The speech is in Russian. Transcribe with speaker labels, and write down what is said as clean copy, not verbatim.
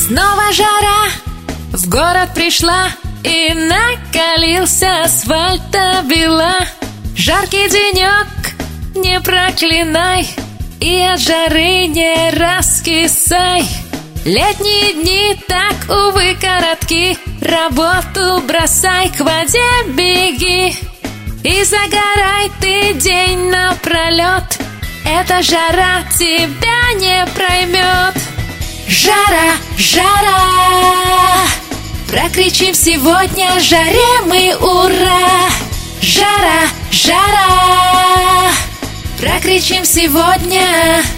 Speaker 1: Снова жара в город пришла, и накалился асфальта бела. Жаркий денек, не проклинай, и от жары не раскисай. Летние дни так, увы, коротки, работу бросай, к воде беги. И загорай ты день напролет, эта жара тебя не проймет. Жара, жара, прокричим сегодня жаре мы ура. Жара, жара, прокричим сегодня.